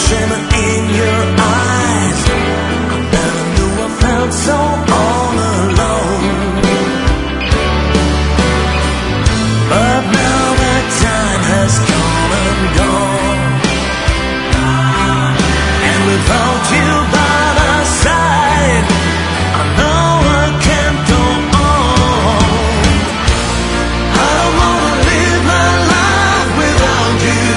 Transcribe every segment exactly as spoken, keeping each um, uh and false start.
shimmer in your eyes. I never knew I felt so all alone. But now that time has come and gone, and without you by my side, I know I can't go on. I don't wanna live my life without you.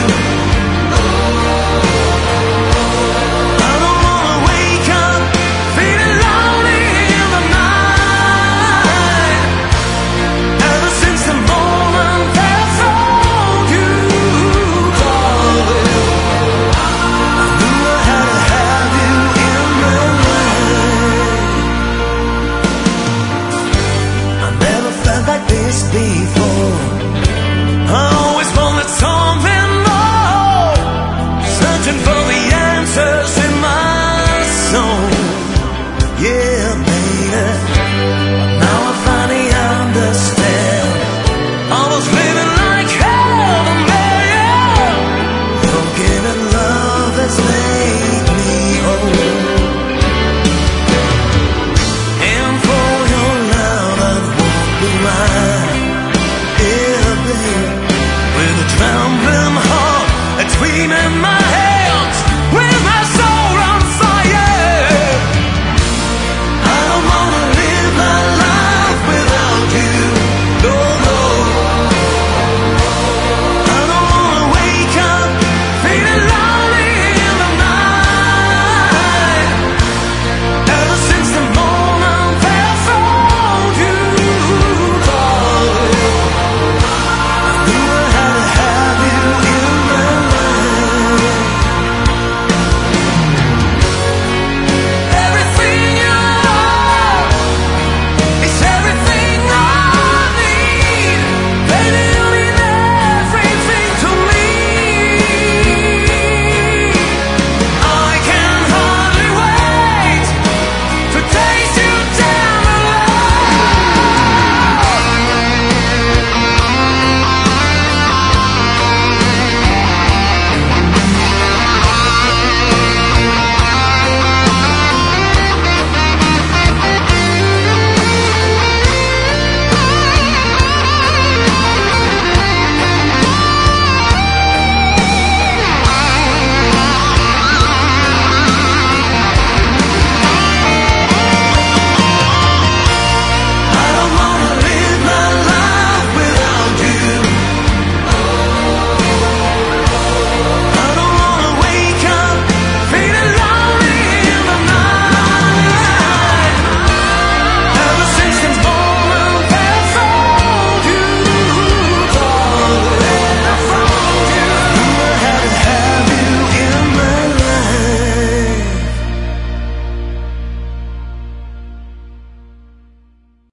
I don't wanna wake up feeling lonely in the night. Ever since the moment that I found you, darling, I knew I had to have you in my life. I never felt like this before. I always wanted something more, searching for the answers in my soul. Yeah, baby, now I finally understand. I was living like hell to me. Forgiving love has made me whole. And for your love I'd walk the line. Yeah, baby, with a trembling heart, a dream in my